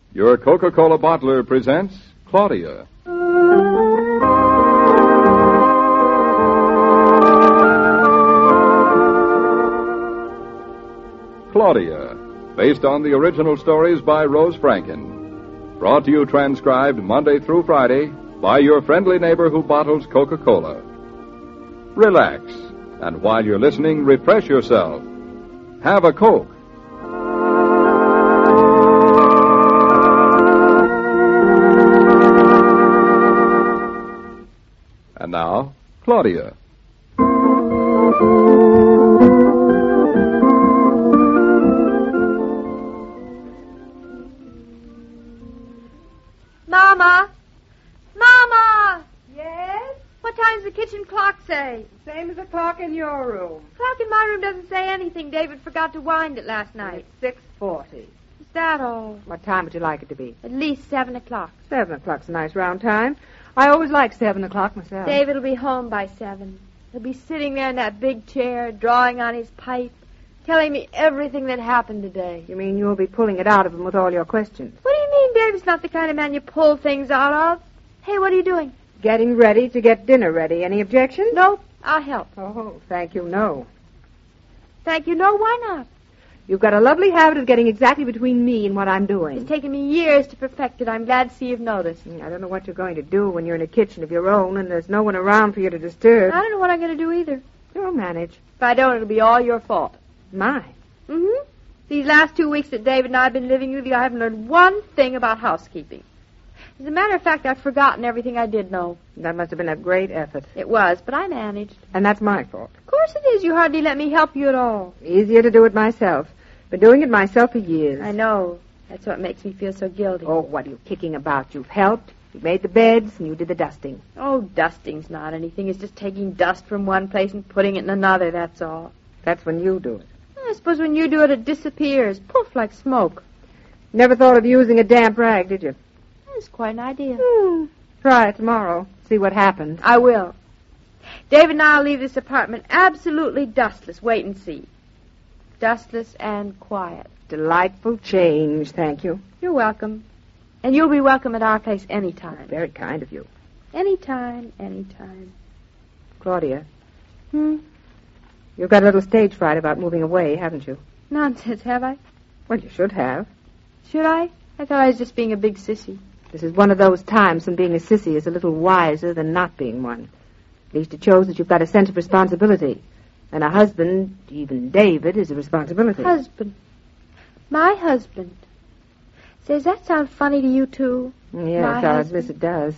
Your Coca-Cola bottler presents Claudia. Claudia, based on the original stories by Rose Franken. Brought to you transcribed Monday through Friday by your friendly neighbor who bottles Coca-Cola. Relax, and while you're listening, refresh yourself. Have a Coke. And now, Claudia. Mama! Mama! Yes? What time's the kitchen clock say? Same as the clock in your room. The clock in my room doesn't say anything. David forgot to wind it last night. It's 6:40. Is that all? What time would you like it to be? At least 7 o'clock. 7 o'clock's a nice round time. I always like 7 o'clock myself. David will be home by 7. He'll be sitting there in that big chair, drawing on his pipe, telling me everything that happened today. You mean you'll be pulling it out of him with all your questions? What do you mean David's not the kind of man you pull things out of? Hey, what are you doing? Getting ready to get dinner ready. Any objections? Nope, I'll help. Oh, thank you, no. Thank you, no, why not? You've got a lovely habit of getting exactly between me and what I'm doing. It's taken me years to perfect it. I'm glad to see you've noticed. I don't know what you're going to do when you're in a kitchen of your own and there's no one around for you to disturb. I don't know what I'm going to do either. You'll manage. If I don't, it'll be all your fault. Mine. Mm-hmm. These last 2 weeks that David and I have been living with you, I haven't learned one thing about housekeeping. As a matter of fact, I've forgotten everything I did know. That must have been a great effort. It was, but I managed. And that's my fault. Of course it is. You hardly let me help you at all. Easier to do it myself. Been doing it myself for years. I know. That's what makes me feel so guilty. Oh, what are you kicking about? You've helped. You made the beds, and you did the dusting. Oh, dusting's not anything. It's just taking dust from one place and putting it in another, that's all. That's when you do it. I suppose when you do it, it disappears. Poof, like smoke. Never thought of using a damp rag, did you? That's quite an idea. Try it tomorrow. See what happens. I will. David and I'll leave this apartment absolutely dustless. Wait and see. Dustless and quiet. Delightful change, thank you. You're welcome. And you'll be welcome at our place anytime. Very kind of you. Anytime, anytime. Claudia. You've got a little stage fright about moving away, haven't you? Nonsense, have I? Well, you should have. Should I? I thought I was just being a big sissy. This is one of those times when being a sissy is a little wiser than not being one. At least it shows that you've got a sense of responsibility. And a husband, even David, is a responsibility. Husband. My husband. Say, does that sound funny to you, too? Yes, I admit it does.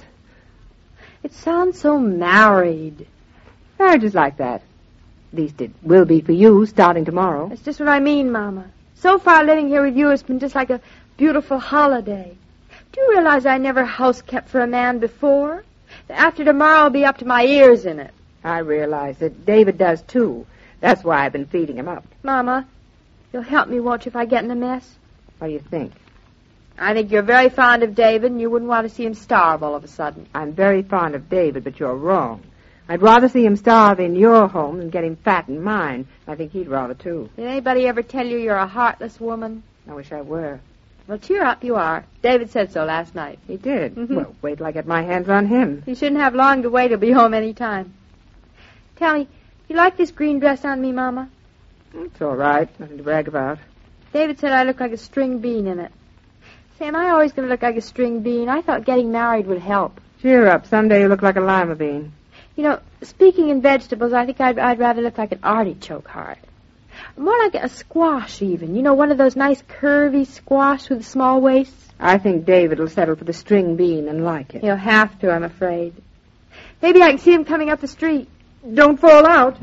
It sounds so married. Marriage is like that. At least it will be for you, starting tomorrow. That's just what I mean, Mama. So far, living here with you has been just like a beautiful holiday. Do you realize I never house-kept for a man before? After tomorrow, I'll be up to my ears in it. I realize it. David does, too. That's why I've been feeding him up. Mama, you'll help me, won't you, if I get in a mess? What do you think? I think you're very fond of David, and you wouldn't want to see him starve all of a sudden. I'm very fond of David, but you're wrong. I'd rather see him starve in your home than get him fat in mine. I think he'd rather, too. Did anybody ever tell you you're a heartless woman? I wish I were. Well, cheer up, you are. David said so last night. He did? Mm-hmm. Well, wait till I get my hands on him. You shouldn't have long to wait. He'll be home any time. Tell me, you like this green dress on me, Mama? It's all right. Nothing to brag about. David said I look like a string bean in it. Say, am I always going to look like a string bean? I thought getting married would help. Cheer up. Someday you look like a lima bean. You know, speaking in vegetables, I think I'd rather look like an artichoke heart. More like a squash, even. You know, one of those nice curvy squash with small waists. I think David will settle for the string bean and like it. He'll have to, I'm afraid. Maybe I can see him coming up the street. Don't fall out.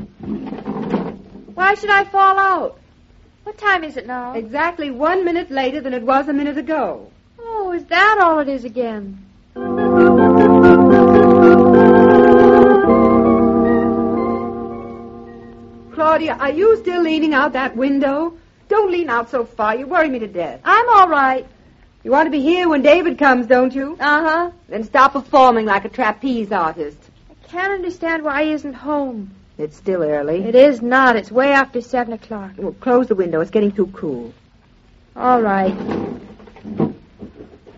Why should I fall out? What time is it now? Exactly 1 minute later than it was a minute ago. Oh, is that all it is again? Claudia, are you still leaning out that window? Don't lean out so far. You worry me to death. I'm all right. You want to be here when David comes, don't you? Uh-huh. Then stop performing like a trapeze artist. I can't understand why he isn't home. It's still early. It is not. It's way after 7 o'clock. Well, close the window. It's getting too cool. All right.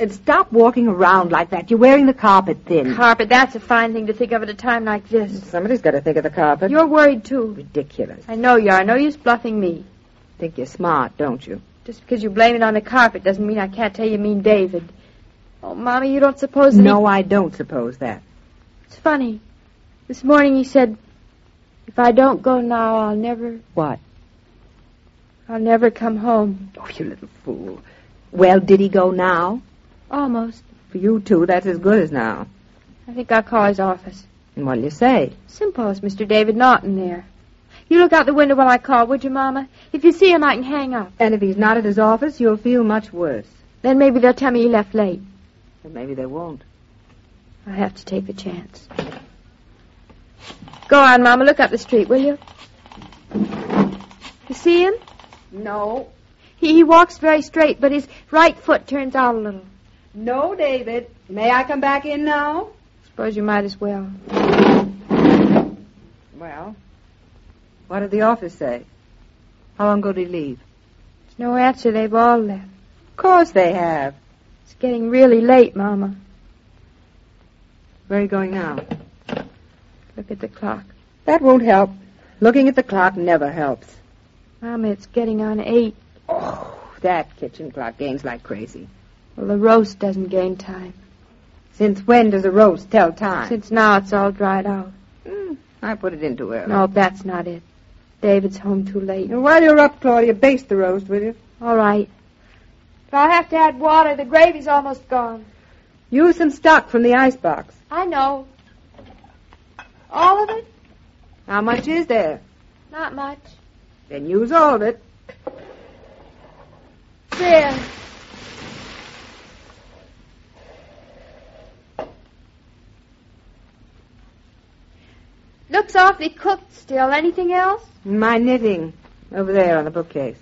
And stop walking around like that. You're wearing the carpet thin. Carpet, that's a fine thing to think of at a time like this. Somebody's got to think of the carpet. You're worried, too. Ridiculous. I know you are. No use bluffing me. Think you're smart, don't you? Just because you blame it on the carpet doesn't mean I can't tell you mean David. Oh, Mommy, you don't suppose that No, I don't suppose that. It's funny. This morning he said, if I don't go now, I'll never... What? I'll never come home. Oh, you little fool. Well, did he go now? Almost. For you two, that's as good as now. I think I'll call his office. And what'll you say? Simple as Mr. David Norton there. You look out the window while I call, would you, Mama? If you see him, I can hang up. And if he's not at his office, you'll feel much worse. Then maybe they'll tell me he left late. And maybe they won't. I'll have to take the chance. Go on, Mama. Look up the street, will you? You see him? No. He walks very straight, but his right foot turns out a little. No, David. May I come back in now? Suppose you might as well. Well, what did the office say? How long ago did he leave? There's no answer. They've all left. Of course they have. It's getting really late, Mama. Where are you going now? Look at the clock. That won't help. Looking at the clock never helps. Mama, it's getting on 8. Oh, that kitchen clock gains like crazy. Well, the roast doesn't gain time. Since when does a roast tell time? Since now it's all dried out. I put it in too early. No, that's not it. David's home too late. And while you're up, Claudia, baste the roast, will you? All right. But I'll have to add water. The gravy's almost gone. Use some stock from the icebox. I know. All of it? How much is there? Not much. Then use all of it. There. Looks awfully cooked still. Anything else? My knitting. Over there on the bookcase.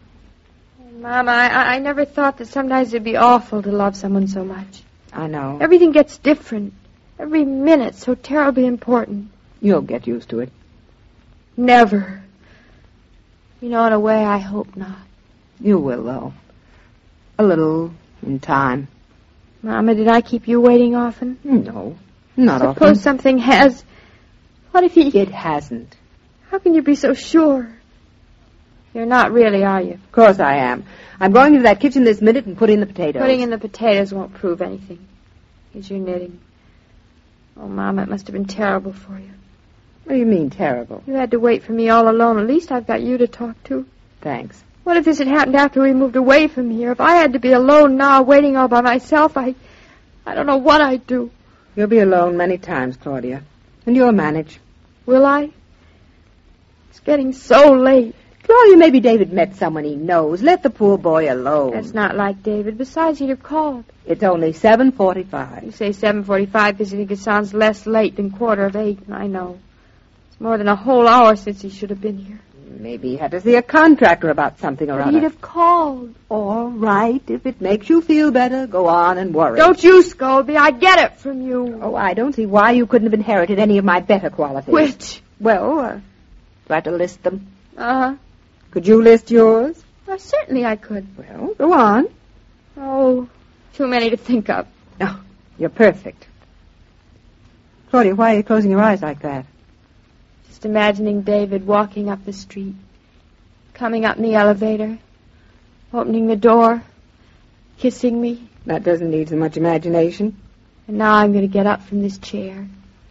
Mama, I never thought that sometimes it'd be awful to love someone so much. I know. Everything gets different. Every minute's so terribly important. You'll get used to it. Never. You know, in a way, I hope not. You will, though. A little in time. Mama, did I keep you waiting often? No, not often. Suppose something has... What if he... It hasn't. How can you be so sure? You're not really, are you? Of course I am. I'm going into that kitchen this minute and put in the potatoes. Putting in the potatoes won't prove anything. It's your knitting. Oh, Mama, it must have been terrible for you. What do you mean, terrible? You had to wait for me all alone. At least I've got you to talk to. Thanks. What if this had happened after we moved away from here? If I had to be alone now, waiting all by myself, I don't know what I'd do. You'll be alone many times, Claudia. And you'll manage. Will I? It's getting so late. Claudia, maybe David met someone he knows. Let the poor boy alone. That's not like David. Besides, he'd have called. It's only 7:45. You say 7:45 because you think it sounds less late than 7:45. I know. It's more than a whole hour since he should have been here. Maybe he had to see a contractor about something or But other. he'd have called. All right. If it makes you feel better, go on and worry. Don't you scold me. I get it from you. Oh, I don't see why you couldn't have inherited any of my better qualities. Which? Well, try to list them. Uh-huh. Could you list yours? Well, certainly I could. Well, go on. Oh, too many to think of. Oh, you're perfect. Claudia, why are you closing your eyes like that? Just imagining David walking up the street, coming up in the elevator, opening the door, kissing me. That doesn't need so much imagination. And now I'm going to get up from this chair,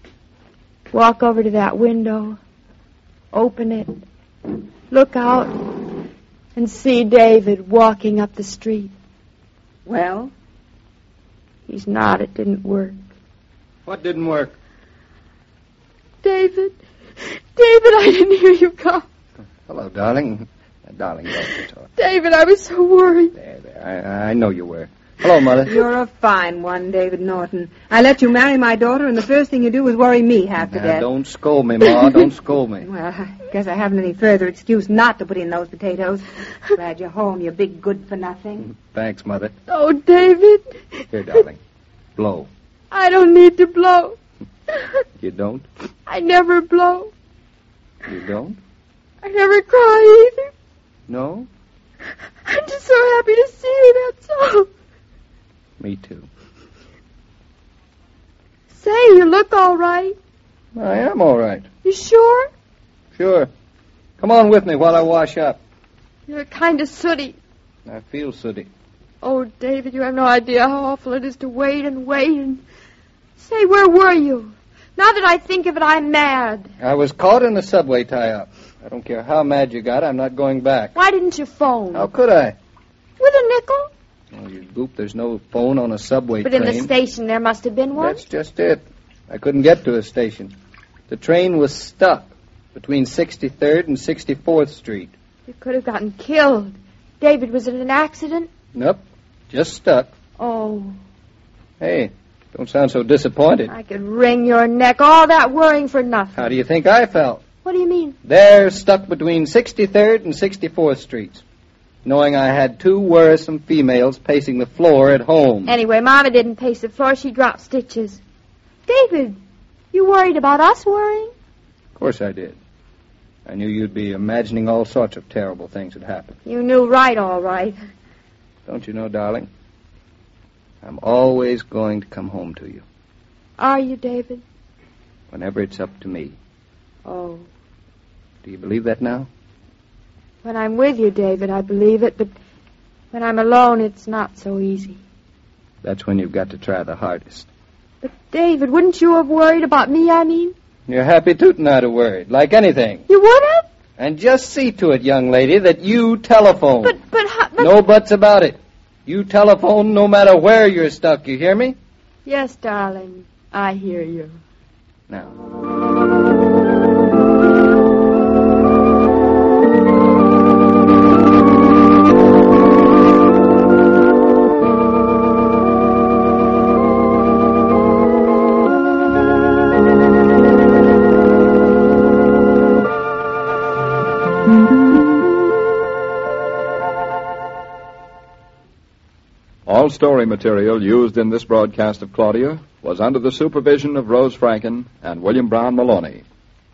walk over to that window, open it, look out, and see David walking up the street. Well? He's not. It didn't work. What didn't work? David, I didn't hear you come. Hello, darling. Darling, don't talk. David, I was so worried. There. I know you were. Hello, Mother. You're a fine one, David Norton. I let you marry my daughter, and the first thing you do is worry me half to death. Don't scold me, Ma. Don't scold me. Well, I guess I haven't any further excuse not to put in those potatoes. Glad you're home, you big good-for-nothing. Thanks, Mother. Oh, David. Here, darling. Blow. I don't need to blow. You don't? I never blow. You don't? I never cry either. No? I'm just so happy to see you, that's all. Me too. Say, you look all right. I am all right. You sure? Sure. Come on with me while I wash up. You're kind of sooty. I feel sooty. Oh, David, you have no idea how awful it is to wait and wait and... Say, where were you? Now that I think of it, I'm mad. I was caught in the subway tie-up. I don't care how mad you got, I'm not going back. Why didn't you phone? How could I? With a nickel? Oh, you goop, there's no phone on a subway But train. in the station there must have been one. That's just it. I couldn't get to a station. The train was stuck between 63rd and 64th Street. You could have gotten killed. David was in an accident? Nope, just stuck. Oh, Hey, don't sound so disappointed. I could wring your neck. All that worrying for nothing. How do you think I felt? What do you mean? There, stuck between 63rd and 64th Streets, knowing I had two worrisome females pacing the floor at home. Anyway, Mama didn't pace the floor. She dropped stitches. David, you worried about us worrying? Of course I did. I knew you'd be imagining all sorts of terrible things had happened. You knew right, all right. Don't you know, darling? I'm always going to come home to you, Are you, David? whenever it's up to me. Oh. Do you believe that now? When I'm with you, David, I believe it, but when I'm alone, it's not so easy. That's when you've got to try the hardest. But, David, wouldn't you have worried about me, I mean? You're happy tootin' I'd have worried, like anything. You would have? And just see to it, young lady, that you telephone. But No buts about it. You telephone no matter where you're stuck, you hear me? Yes, darling, I hear you. Now. All story material used in this broadcast of Claudia was under the supervision of Rose Franken and William Brown Maloney.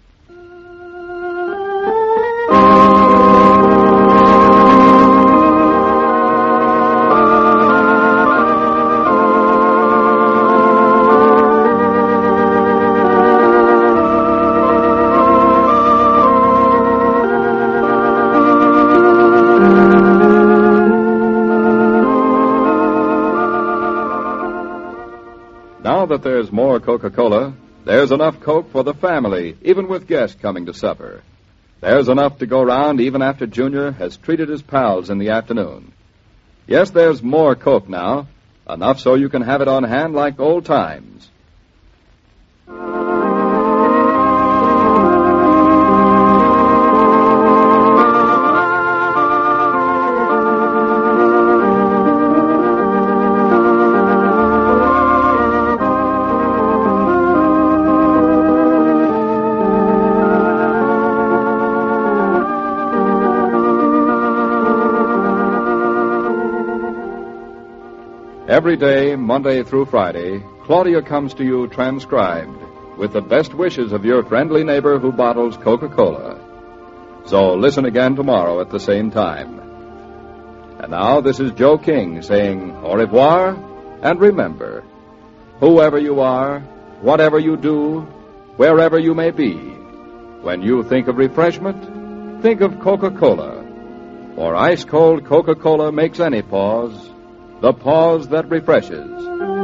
Now that there's more Coca-Cola, there's enough Coke for the family, even with guests coming to supper. There's enough to go round even after Junior has treated his pals in the afternoon. Yes, there's more Coke now, enough so you can have it on hand like old times. Every day, Monday through Friday, Claudia comes to you transcribed with the best wishes of your friendly neighbor who bottles Coca-Cola. So listen again tomorrow at the same time. And now this is Joe King saying au revoir, and remember, whoever you are, whatever you do, wherever you may be, when you think of refreshment, think of Coca-Cola. For ice-cold Coca-Cola makes any pause the pause that refreshes.